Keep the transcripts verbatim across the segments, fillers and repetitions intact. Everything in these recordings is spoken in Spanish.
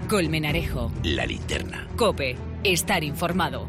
Colmenarejo. La Linterna. COPE. Estar informado.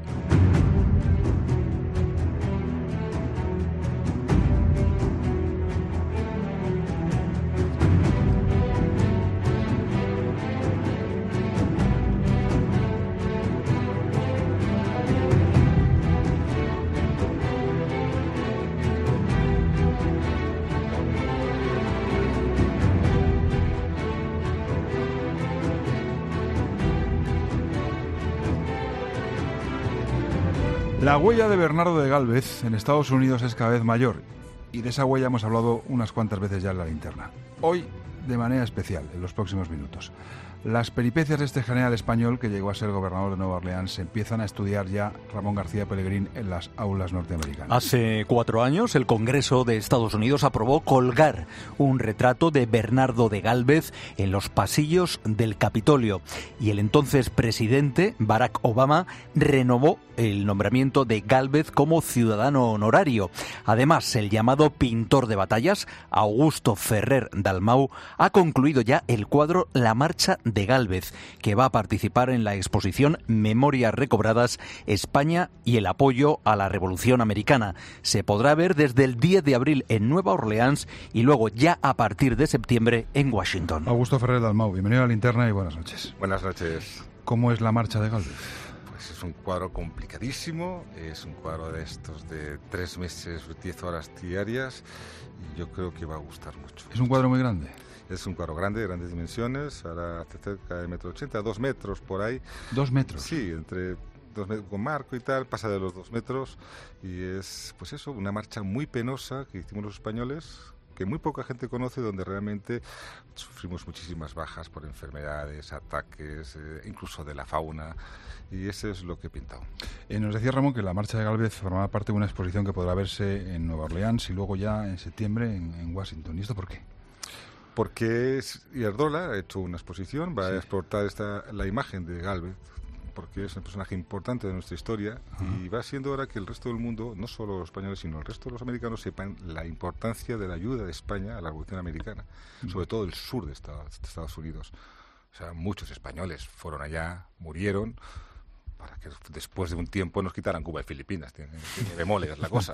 La huella de Bernardo de Gálvez en Estados Unidos es cada vez mayor, y de esa huella hemos hablado unas cuantas veces ya en La Linterna. Hoy, de manera especial, en los próximos minutos. Las peripecias de este general español que llegó a ser gobernador de Nueva Orleans se empiezan a estudiar ya Ramón García Pelegrín en las aulas norteamericanas. Hace cuatro años el Congreso de Estados Unidos aprobó colgar un retrato de Bernardo de Gálvez en los pasillos del Capitolio y el entonces presidente Barack Obama renovó el nombramiento de Gálvez como ciudadano honorario. Además, el llamado pintor de batallas, Augusto Ferrer Dalmau, ha concluido ya el cuadro La Marcha de Gálvez, que va a participar en la exposición Memorias recobradas, España y el apoyo a la Revolución Americana. Se podrá ver desde el diez de abril en Nueva Orleans y luego ya a partir de septiembre en Washington. Augusto Ferrer Dalmau, bienvenido a La Linterna y buenas noches. Buenas noches. ¿Cómo es La Marcha de Gálvez? Pues es un cuadro complicadísimo, es un cuadro de estos de tres meses, diez horas diarias, y yo creo que va a gustar mucho. ¿Es un cuadro muy grande? Es un cuadro grande, de grandes dimensiones, ahora hace cerca de metro ochenta, dos metros por ahí. ¿Dos metros? Sí, entre dos metros con marco y tal, pasa de los dos metros, y es, pues eso, una marcha muy penosa que hicimos los españoles, que muy poca gente conoce, donde realmente sufrimos muchísimas bajas por enfermedades, ataques, eh, incluso de la fauna, y eso es lo que he pintado. Eh, nos decía Ramón que la Marcha de Gálvez formaba parte de una exposición que podrá verse en Nueva Orleans y luego ya en septiembre en, en Washington. ¿Y esto por qué? Porque es, Iberdrola ha hecho una exposición, va sí. a exportar esta, la imagen de Gálvez, porque es un personaje importante de nuestra historia, uh-huh. y va siendo hora que el resto del mundo, no solo los españoles, sino el resto de los americanos, sepan la importancia de la ayuda de España a la Revolución Americana, uh-huh. sobre todo el sur de Estados, de Estados Unidos. O sea, muchos españoles fueron allá, murieron, para que después de un tiempo nos quitaran Cuba y Filipinas. Tiene, tiene bemoles la cosa.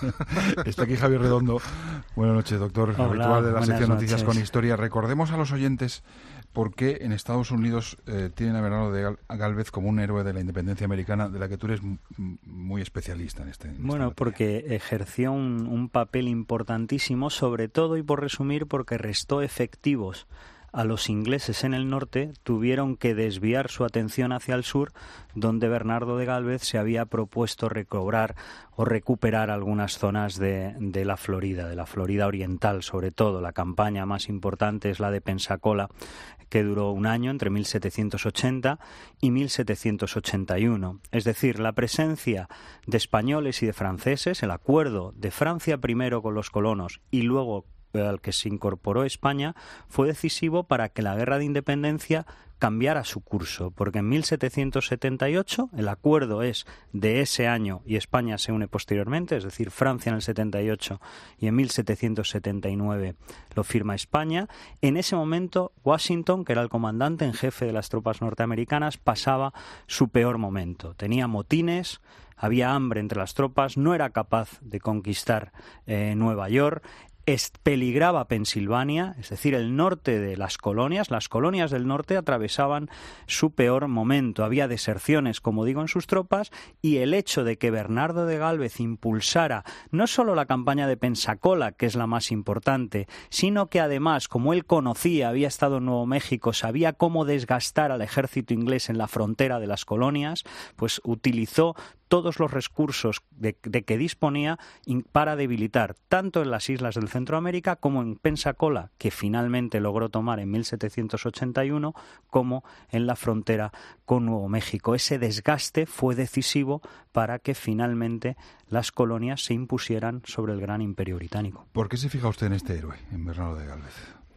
Está aquí Javier Redondo. Buenas noches, doctor. Hola, habitual de la sección noches. Noticias con Historia. Recordemos a los oyentes por qué en Estados Unidos eh, tienen a Bernardo de Gálvez como un héroe de la independencia americana, de la que tú eres m- muy especialista en este. En bueno, porque ejerció un, un papel importantísimo, sobre todo, y por resumir, porque restó efectivos a los ingleses en el norte, tuvieron que desviar su atención hacia el sur, donde Bernardo de Gálvez se había propuesto recobrar o recuperar algunas zonas de, de la Florida, de la Florida oriental, sobre todo. La campaña más importante es la de Pensacola, que duró un año, entre mil setecientos ochenta y mil setecientos ochenta y uno. Es decir, la presencia de españoles y de franceses, el acuerdo de Francia primero con los colonos y luego al que se incorporó España, fue decisivo para que la guerra de independencia cambiara su curso, porque en mil setecientos setenta y ocho el acuerdo es de ese año y España se une posteriormente, es decir, Francia en el setenta y ocho y en mil setecientos setenta y nueve lo firma España. En ese momento Washington, que era el comandante en jefe de las tropas norteamericanas, pasaba su peor momento. Tenía motines, había hambre entre las tropas, no era capaz de conquistar eh, Nueva York. Peligraba Pensilvania, es decir, el norte de las colonias. Las colonias del norte atravesaban su peor momento. Había deserciones, como digo, en sus tropas, y el hecho de que Bernardo de Gálvez impulsara no solo la campaña de Pensacola, que es la más importante, sino que además, como él conocía, había estado en Nuevo México, sabía cómo desgastar al ejército inglés en la frontera de las colonias, pues utilizó todos los recursos de, de que disponía para debilitar tanto en las islas del Centroamérica como en Pensacola, que finalmente logró tomar en mil setecientos ochenta y uno, como en la frontera con Nuevo México. Ese desgaste fue decisivo para que finalmente las colonias se impusieran sobre el gran imperio británico. ¿Por qué se fija usted en este héroe, en Bernardo de Gálvez?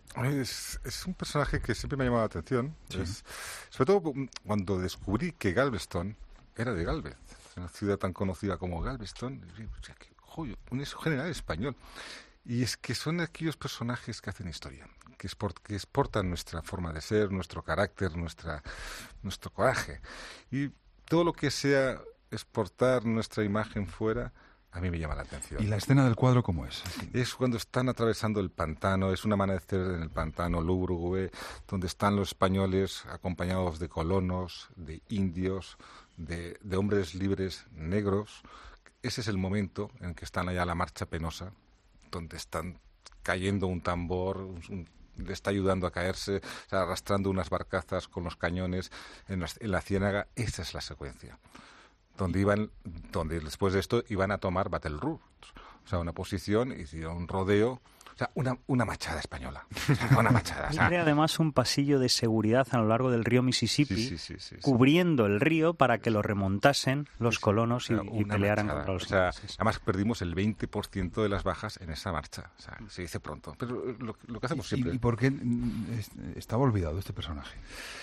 Es, es un personaje que siempre me ha llamado la atención, sí. es, sobre todo cuando descubrí que Galveston era de Gálvez, una ciudad tan conocida como Galveston. O sea, que, joder, un general español. Y es que son aquellos personajes que hacen historia, que, export, que exportan nuestra forma de ser, nuestro carácter, nuestra, nuestro coraje. Y todo lo que sea exportar nuestra imagen fuera, a mí me llama la atención. ¿Y la escena del cuadro cómo es? Es cuando están atravesando el pantano, es un amanecer en el pantano lúgubre, donde están los españoles acompañados de colonos, de indios, de, de hombres libres negros. Ese es el momento en que están allá a la marcha penosa, donde están cayendo un tambor, un, le está ayudando a caerse, o sea, arrastrando unas barcazas con los cañones en la, en la ciénaga. Esa es la secuencia. Donde iban, donde después de esto iban a tomar battle routes, o sea, una posición, hicieron un rodeo, o sea, una, una machada española, o sea, una machada. O sea. Hay además un pasillo de seguridad a lo largo del río Mississippi, sí, sí, sí, sí, sí. cubriendo el río para que lo remontasen los sí, sí. colonos y, o sea, y pelearan machada. contra los o sea, ingleses. Además perdimos el veinte por ciento de las bajas en esa marcha, o sea, se dice pronto, pero lo, lo que hacemos siempre... ¿Y, y por qué estaba olvidado este personaje?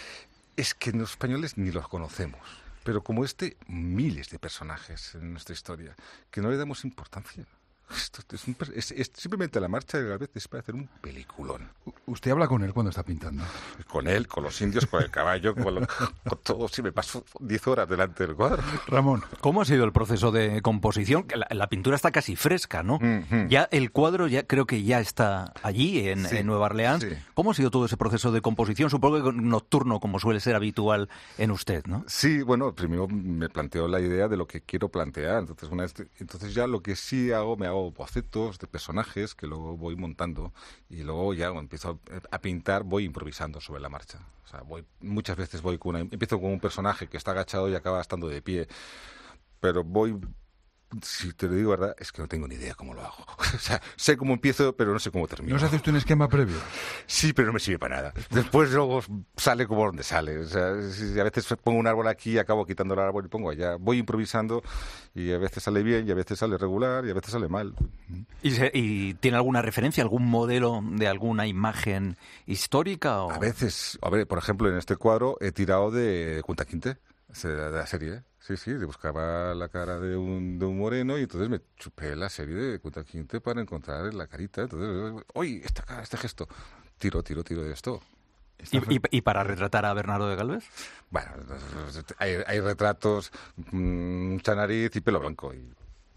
Es que los españoles ni los conocemos. Pero como este, miles de personajes en nuestra historia, que no le damos importancia. Esto es, un, es, es simplemente la marcha de Galvez es para hacer un peliculón. ¿Usted habla con él cuando está pintando? Con él, con los indios, con el caballo, con, lo, con todo. Sí, me paso diez horas delante del cuadro. Ramón. ¿Cómo ha sido el proceso de composición? La, la pintura está casi fresca, ¿no? Mm-hmm. Ya el cuadro ya creo que ya está allí, en, sí, en Nueva Orleans. Sí. ¿Cómo ha sido todo ese proceso de composición? Supongo que nocturno, como suele ser habitual en usted, ¿no? Sí, bueno, primero me planteo la idea de lo que quiero plantear. Entonces, una vez, entonces ya lo que sí hago, me hago bocetos de personajes que luego voy montando y luego ya empiezo a pintar, voy improvisando sobre la marcha. O sea, voy muchas veces voy con una, empiezo con un personaje que está agachado y acaba estando de pie, pero voy, si te lo digo verdad, es que no tengo ni idea cómo lo hago. O sea, sé cómo empiezo, pero no sé cómo termino. ¿No se hace usted un esquema previo? Sí, pero no me sirve para nada. Después luego sale como donde sale. O sea, a veces pongo un árbol aquí y acabo quitando el árbol y pongo allá. Voy improvisando y a veces sale bien y a veces sale regular y a veces sale mal. ¿Y, se, y tiene alguna referencia, algún modelo de alguna imagen histórica? O... A veces, a ver, por ejemplo, en este cuadro he tirado de Kunta Kinte, de la serie, ¿eh? Sí, sí, buscaba la cara de un, de un moreno y entonces me chupé la serie de Kunta Kinte para encontrar la carita. Entonces, oye, esta cara, este gesto. Tiro, tiro, tiro de esto. ¿Y, y, ¿Y para retratar a Bernardo de Galvez? Bueno, hay, hay retratos, mucha nariz y pelo blanco. Y...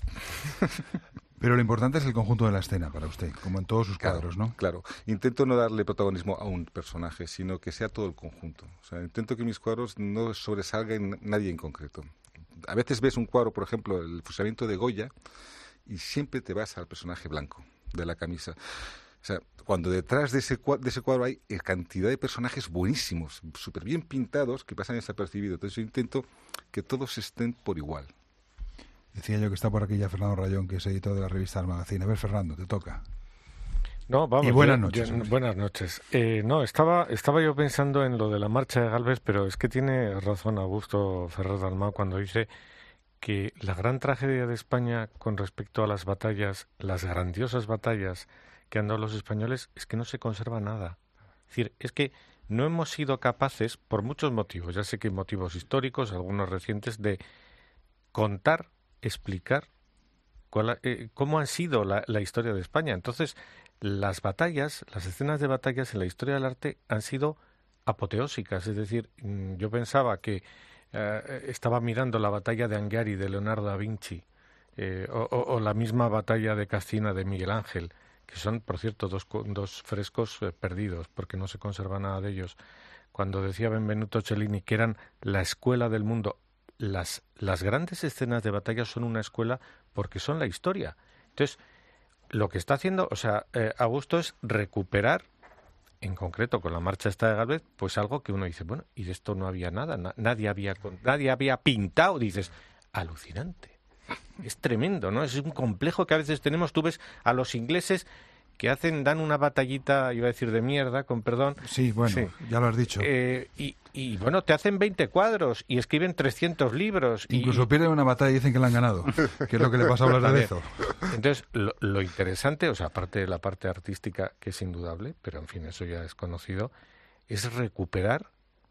Pero lo importante es el conjunto de la escena para usted, como en todos sus claro, cuadros, ¿no? Claro. Intento no darle protagonismo a un personaje, sino que sea todo el conjunto. O sea, intento que mis cuadros no sobresalga en nadie en concreto. A veces ves un cuadro, por ejemplo, el fusilamiento de Goya, y siempre te vas al personaje blanco de la camisa. O sea, cuando detrás de ese cuadro, de ese cuadro hay cantidad de personajes buenísimos, súper bien pintados, que pasan desapercibidos. Entonces yo intento que todos estén por igual. Decía yo que está por aquí ya Fernando Rayón, que es editor de la revista El Magazine. A ver, Fernando, te toca. No, vamos. Y buenas yo, noches. Yo, buenas noches. Eh, no, estaba estaba yo pensando en lo de la marcha de Galvez, pero es que tiene razón Augusto Ferrer Dalmau cuando dice que la gran tragedia de España con respecto a las batallas, las grandiosas batallas que han dado los españoles, es que no se conserva nada. Es decir, es que no hemos sido capaces, por muchos motivos, ya sé que hay motivos históricos, algunos recientes, de contar, explicar cuál, eh, cómo ha sido la, la historia de España. Entonces, las batallas, las escenas de batallas en la historia del arte han sido apoteósicas. Es decir, yo pensaba que eh, estaba mirando la batalla de Anghiari de Leonardo da Vinci eh, o, o, o la misma batalla de Cascina de Miguel Ángel, que son, por cierto, dos, dos frescos eh, perdidos, porque no se conserva nada de ellos. Cuando decía Benvenuto Cellini que eran la escuela del mundo, las, las grandes escenas de batalla son una escuela porque son la historia. Entonces, lo que está haciendo, o sea, eh, Augusto es recuperar, en concreto con la marcha esta de Galvez, pues algo que uno dice, bueno, y de esto no había nada, na- nadie había nadie había pintado, dices, alucinante. Es tremendo, ¿no? Es un complejo que a veces tenemos. Tú ves a los ingleses que hacen, dan una batallita, iba a decir de mierda, con perdón. Sí, bueno, sí. Ya lo has dicho. Eh, y, y bueno, te hacen veinte cuadros y escriben trescientos libros. Incluso y... pierden una batalla y dicen que la han ganado, que es lo que le pasa a hablar de Bezo. Entonces, lo, lo interesante, o sea, aparte de la parte artística, que es indudable, pero en fin, eso ya es conocido, es recuperar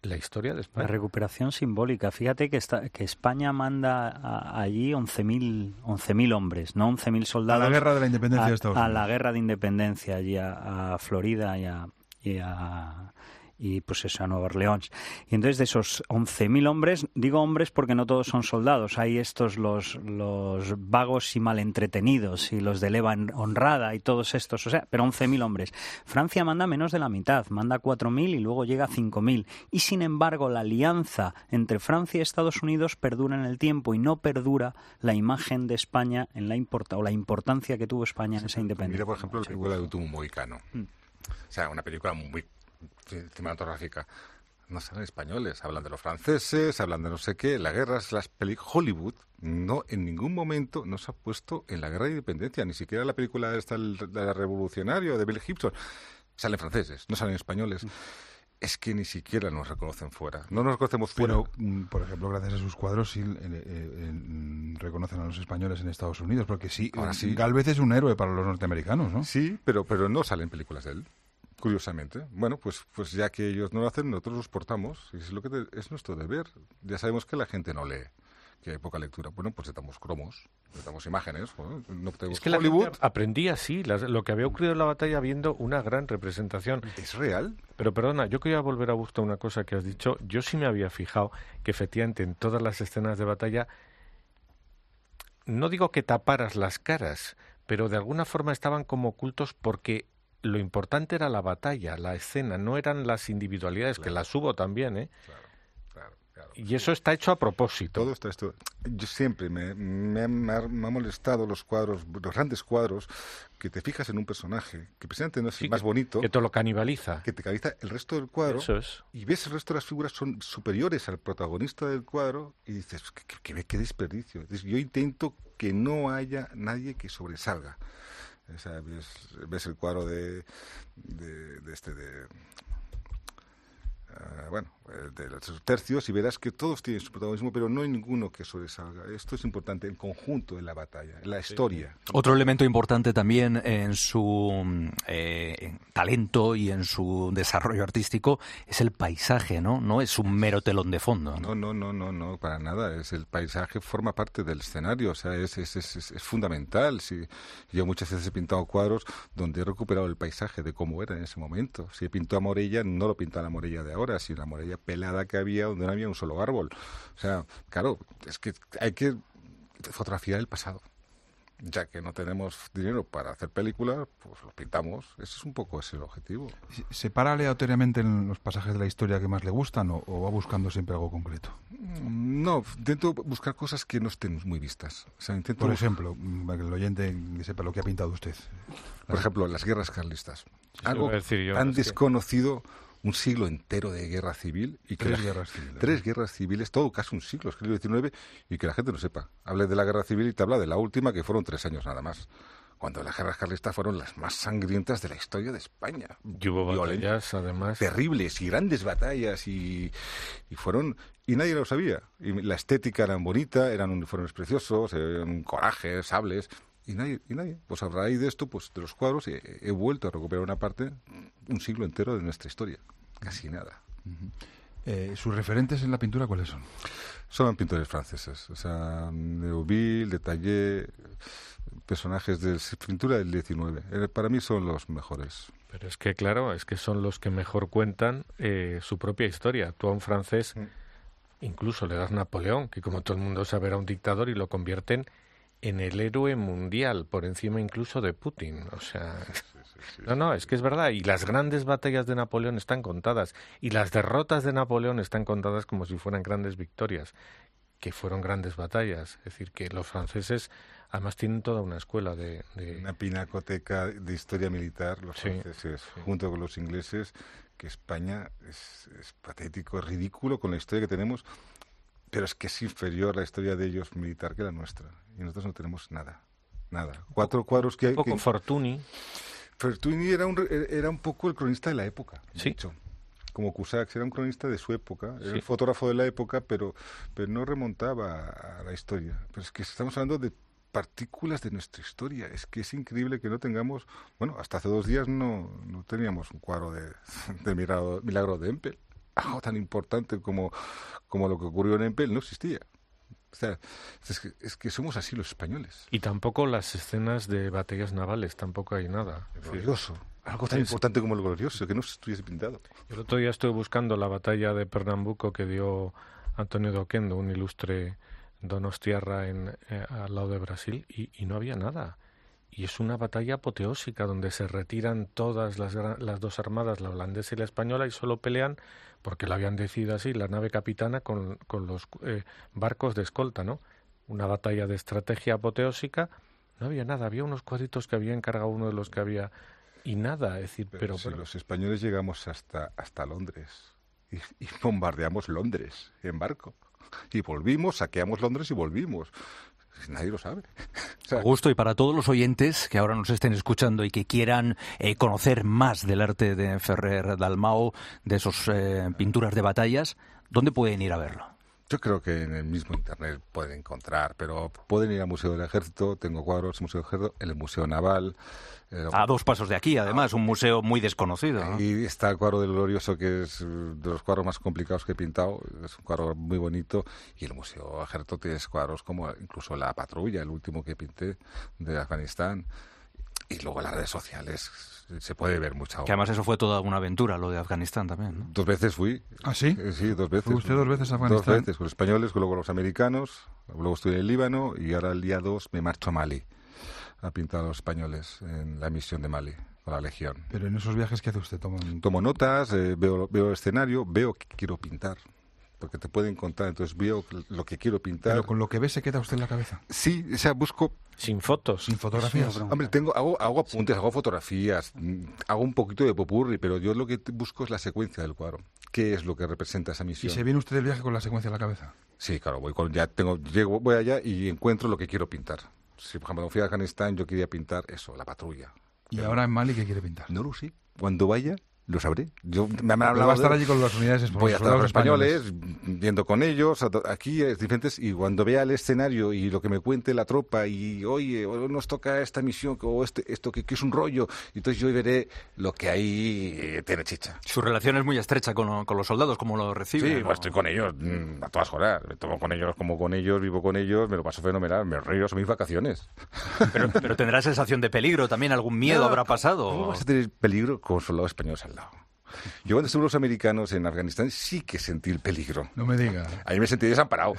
la historia de España. La recuperación simbólica. Fíjate que, está, que España manda a, allí once mil hombres, no once mil soldados. A la guerra de la independencia a, de Estados Unidos. A la guerra de independencia, allí a, a Florida y a... Y a y pues eso, a Nueva Orleans. Y entonces de esos once mil hombres, digo hombres porque no todos son soldados, hay estos los, los vagos y malentretenidos y los de leva honrada y todos estos, o sea, pero once mil hombres. Francia manda menos de la mitad, manda cuatro mil y luego llega a cinco mil. Y sin embargo la alianza entre Francia y Estados Unidos perdura en el tiempo y no perdura la imagen de España en la importa, o la importancia que tuvo España en esa independencia. Mira, por ejemplo, la película de Último Mohicano. Mm. O sea, una película muy cinematográfica. No salen españoles, hablan de los franceses, hablan de no sé qué, la guerra es las películas. Hollywood no en ningún momento nos ha puesto en la guerra de independencia, ni siquiera la película esta de la Revolucionario de Bill Gibson. Salen franceses, no salen españoles. Mm. Es que ni siquiera nos reconocen fuera. No nos reconocemos fuera. Pero, por ejemplo, gracias a sus cuadros sí eh, eh, reconocen a los españoles en Estados Unidos, porque sí, ahora sí. Gálvez es un héroe para los norteamericanos, ¿no? Sí, pero, pero no salen películas de él. Curiosamente. Bueno, pues pues ya que ellos no lo hacen, nosotros los portamos. Y es lo que te, es nuestro deber. Ya sabemos que la gente no lee, que hay poca lectura. Bueno, pues le damos cromos, le damos imágenes. Bueno, no tenemos es que Hollywood. La gente aprendía así, las, lo que había ocurrido en la batalla viendo una gran representación. ¿Es real? Pero perdona, yo quería volver a Busto a una cosa que has dicho. Yo sí me había fijado que efectivamente en todas las escenas de batalla, no digo que taparas las caras, pero de alguna forma estaban como ocultos porque lo importante era la batalla, la escena, no eran las individualidades, claro, que las hubo también, ¿eh? Claro, claro, claro. Y eso está hecho a propósito. Todo está esto. Yo siempre me, me, me, ha, me ha molestado los cuadros, los grandes cuadros, que te fijas en un personaje, que precisamente no es sí, el más que, bonito. Que te lo canibaliza. Que te canibaliza el resto del cuadro. Eso es. Y ves el resto de las figuras son superiores al protagonista del cuadro y dices, qué, qué, qué desperdicio. Entonces, yo intento que no haya nadie que sobresalga. O sea, ves, ves el cuadro de, de, de este de uh, bueno, de los tercios y verás que todos tienen su protagonismo, pero no hay ninguno que sobresalga. Esto es importante, el conjunto de la batalla, la historia. Sí. Otro elemento importante también en su eh, talento y en su desarrollo artístico es el paisaje, ¿no? No es un mero telón de fondo. No, no, no, no, no, para nada. Es el paisaje forma parte del escenario, o sea, es, es, es, es, es fundamental. Si, yo muchas veces he pintado cuadros donde he recuperado el paisaje de cómo era en ese momento. Si he pintado a Morella, no lo pinto a la Morella de ahora, sino la Morella pelada que había donde no había un solo árbol. O sea, claro, es que hay que fotografiar el pasado. Ya que no tenemos dinero para hacer películas, pues lo pintamos. Ese es un poco ese el objetivo. ¿Se para aleatoriamente en los pasajes de la historia que más le gustan o, o va buscando siempre algo concreto? No, intento buscar cosas que no estén muy vistas. O sea, intento Por ejemplo, para que el oyente sepa lo que ha pintado usted. Por las... ejemplo, las guerras carlistas. Sí, algo yo, tan es desconocido... Que... un siglo entero de guerra civil y que tres la, guerras civiles tres guerras civiles, todo casi un siglo, es que el diecinueve, y que la gente no sepa. Hable de la guerra civil y te habla de la última, que fueron tres años nada más, cuando las guerras carlistas fueron las más sangrientas de la historia de España. Y hubo batallas, además, terribles y grandes batallas y, y fueron y nadie lo sabía. Y la estética era bonita, eran uniformes preciosos, eran corajes, sables. Y nadie, y nadie. Pues a raíz de esto, pues de los cuadros, he, he vuelto a recuperar una parte, un siglo entero de nuestra historia. Casi nada. Uh-huh. eh, ¿Sus referentes en la pintura cuáles son? Son pintores franceses. O sea, Neuville, Detaillé, personajes de pintura del diecinueve. Eh, para mí son los mejores. Pero es que, claro, es que son los que mejor cuentan eh, su propia historia. Tú a un francés, mm. incluso le das Napoleón, que como todo el mundo sabe era un dictador, y lo convierten en el héroe mundial, por encima incluso de Putin. O sea, sí, sí, sí, no, no, es que es verdad. Y las grandes batallas de Napoleón están contadas. Y las derrotas de Napoleón están contadas como si fueran grandes victorias, que fueron grandes batallas. Es decir, que los franceses además tienen toda una escuela de... de... Una pinacoteca de historia militar, los sí, franceses, sí. junto con los ingleses, que España es, es patético, es ridículo con la historia que tenemos. Pero es que es inferior la historia de ellos militar que la nuestra. Y nosotros no tenemos nada. Nada. Cuatro cuadros que hay... Un poco que... Fortuny. Fortuny era un, era un poco el cronista de la época. De sí. hecho. Como Cusack, era un cronista de su época. Era sí. el fotógrafo de la época, pero, pero no remontaba a la historia. Pero es que estamos hablando de partículas de nuestra historia. Es que es increíble que no tengamos... Bueno, hasta hace dos días no, no teníamos un cuadro de, de milagro, milagro de Empel. algo tan importante como, como lo que ocurrió en Empel no existía. O sea, es que, es que somos así los españoles. Y tampoco las escenas de batallas navales, tampoco hay nada. Glorioso. Algo tan Sí, importante como el glorioso, que no estuviese pintado. El otro día estuve buscando la batalla de Pernambuco que dio Antonio de Oquendo, un ilustre donostiarra en, eh, al lado de Brasil, y, y no había nada. Y es una batalla apoteósica donde se retiran todas las, las dos armadas, la holandesa y la española, y solo pelean, porque lo habían decidido así, la nave capitana con, con los eh, barcos de escolta, ¿no? Una batalla de estrategia apoteósica. No había nada, había unos cuadritos que había encargado uno de los que había, y nada, es decir, Pero, pero... si pero los españoles llegamos hasta, hasta Londres y, y bombardeamos Londres en barco. Y volvimos, saqueamos Londres y volvimos. Nadie lo sabe. O sea, Augusto, y para todos los oyentes que ahora nos estén escuchando y que quieran eh, conocer más del arte de Ferrer Dalmau, de esos eh, pinturas de batallas, ¿dónde pueden ir a verlo? yo creo que en el mismo internet pueden encontrar, pero pueden ir al Museo del Ejército, tengo cuadros en el Museo del Ejército, en el Museo Naval. Eh, A dos pasos de aquí, además, un museo muy desconocido, ¿no? Y está el cuadro del Glorioso, que es de los cuadros más complicados que he pintado, es un cuadro muy bonito, y el Museo del Ejército tiene cuadros como incluso La Patrulla, el último que pinté de Afganistán. Y luego en las redes sociales se puede ver mucha obra. Que además eso fue toda una aventura, lo de Afganistán también, ¿no? Dos veces fui. ¿Ah, sí? Eh, Sí, dos veces. ¿Fue usted dos veces a Afganistán? Dos veces, con los españoles, luego con los americanos, luego estuve en el Líbano y ahora el día dos me marcho a Mali a pintar a los españoles en la misión de Mali, con la Legión. Pero en esos viajes, ¿qué hace usted? Toma un... Tomo notas, eh, veo, veo el escenario, veo que quiero pintar, porque te pueden contar, entonces veo lo que quiero pintar. Pero con lo que ve se queda usted en la cabeza. Sí, o sea, busco... Sin fotos. Sin fotografías. Sí, Hombre, tengo, hago, hago apuntes, hago fotografías, mm, hago un poquito de popurrí, pero yo lo que te- busco es la secuencia del cuadro. ¿Qué es lo que representa esa ¿Y misión? se viene usted del viaje con la secuencia en la cabeza? Sí, claro, voy con, ya tengo, llego, voy allá y encuentro lo que quiero pintar. Si, por ejemplo, cuando fui a Afganistán, yo quería pintar eso, la patrulla. ¿Y Pero ahora en Mali qué quiere pintar? no lo sé. Cuando vaya, lo sabré. Yo me han Pero hablado va a estar de- allí con las unidades Voy a estar con soldados los españoles, viendo con ellos, a to- aquí es diferentes, y cuando vea el escenario y lo que me cuente la tropa, y oye, hoy nos toca esta misión, o este, esto que, que es un rollo, y entonces yo veré lo que ahí eh, tiene chicha. Su relación es muy estrecha con, lo- con los soldados, ¿cómo lo reciben? Sí, ¿no? pues estoy con ellos mm, a todas horas. Me tomo con ellos como con ellos, vivo con ellos, me lo paso fenomenal, me río, son mis vacaciones. Pero, pero tendrá sensación de peligro también, algún miedo habrá pasado. ¿Cómo vas a tener peligro con soldados españoles al lado? Yo cuando estuve los americanos en Afganistán sí que sentí el peligro. No me diga. Ahí me sentí desamparado.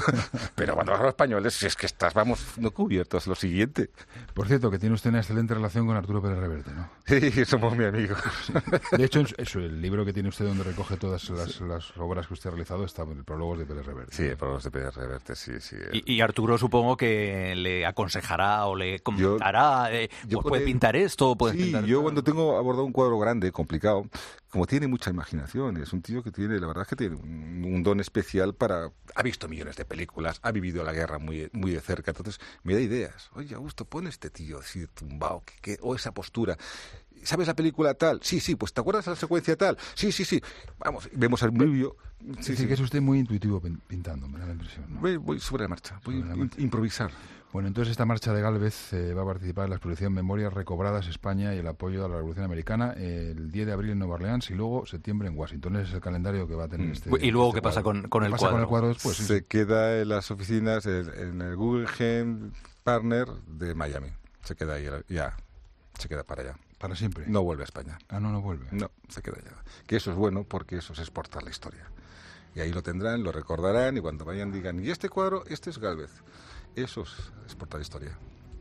Pero cuando vas a los españoles, si es que estás, vamos, no cubiertos, lo siguiente. Por cierto, que tiene usted una excelente relación con Arturo Pérez Reverte, ¿no? Sí, somos muy amigos. De hecho, en su- eso, el libro que tiene usted donde recoge todas las, las obras que usted ha realizado está en el prólogo de Pérez Reverte. Sí, por los de Pérez Reverte, sí, sí. Y, y Arturo supongo que le aconsejará o le comentará, eh, yo pues con puede él- pintar esto, puede Sí, pintar... yo cuando tengo abordado un cuadro grande, complicado, como tiene mucha imaginación, es un tío que tiene, la verdad es que tiene un, un don especial para... Ha visto millones de películas, ha vivido la guerra muy, muy de cerca, entonces me da ideas. Oye, Augusto, pon este tío así tumbado, que, que- o esa postura. ¿Sabes la película tal? Sí, sí, pues ¿te acuerdas de la secuencia tal? Sí, sí, sí. Vamos, vemos al vídeo. Sí, Dice sí. que es usted muy intuitivo pin- pintando, me da la impresión, ¿no? Voy, voy sobre la marcha, voy Sobre la a marcha. improvisar. Bueno, entonces esta marcha de Gálvez eh, va a participar en la exposición Memorias Recobradas España y el apoyo a la Revolución Americana el diez de abril en Nueva Orleans y luego septiembre en Washington. Ese es el calendario que va a tener Mm. este ¿Y luego este qué pasa cuadro. con, con ¿Qué el pasa cuadro? con el cuadro después? Sí, Se sí. queda en las oficinas, en, en el Guggenheim Partner de Miami. Se queda ahí, ya. Se queda para allá. Para siempre. No vuelve a España. Ah, no, no vuelve. No, se queda allá. Que eso es bueno porque eso es exportar la historia. Y ahí lo tendrán, lo recordarán y cuando vayan digan, ¿y este cuadro? Este es Gálvez. Eso es exportar historia.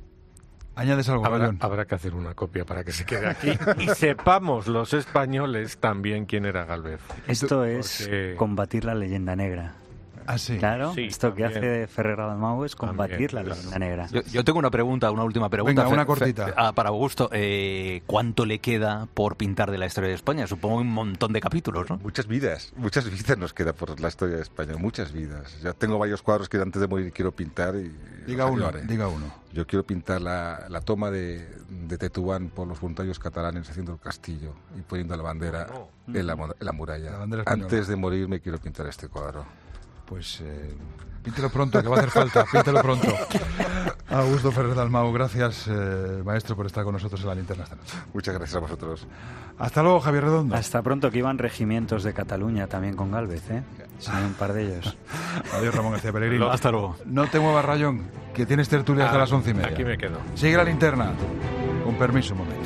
¿Añades algo, Habrá, Gallón? habrá que hacer una copia para que se quede aquí y sepamos los españoles también quién era Gálvez. Esto es Porque- combatir la leyenda negra. Ah, sí. Claro, Sí, esto que también. hace Ferrer Dalmau es combatir También, la claro. leyenda negra. Yo, yo tengo una pregunta, una última pregunta. Venga, una Fe- cortita. Fe- ah, para Augusto, eh, ¿cuánto le queda por pintar de la historia de España? Supongo un montón de capítulos, ¿no? Muchas vidas, muchas vidas nos queda por la historia de España, muchas vidas. Ya tengo varios cuadros que antes de morir quiero pintar y... Diga los uno, haré. diga uno. Yo quiero pintar la, la toma de, de Tetuán por los voluntarios catalanes haciendo el castillo y poniendo la bandera en, la, mo- en la muralla. La bandera española. Antes de morir me quiero pintar este cuadro. Pues eh, píntelo pronto, que va a hacer falta, píntelo pronto. Augusto Ferrer Dalmau, gracias, eh, maestro, por estar con nosotros en La Linterna esta noche. Muchas gracias a vosotros. Hasta luego, Javier Redondo. Hasta pronto, que iban regimientos de Cataluña también con Gálvez, ¿eh? Sí, un par de ellos. Adiós, Ramón García Pellegrino. Hasta luego. No te muevas, Rayón, que tienes tertulia hasta Ah, las once y media. Aquí me quedo. Sigue La Linterna. Con permiso, un momento.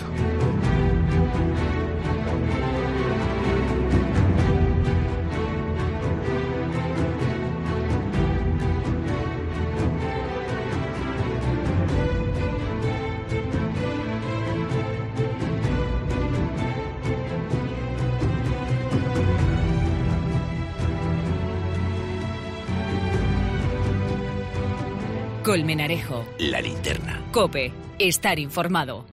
Colmenarejo. La Linterna. COPE. Estar informado.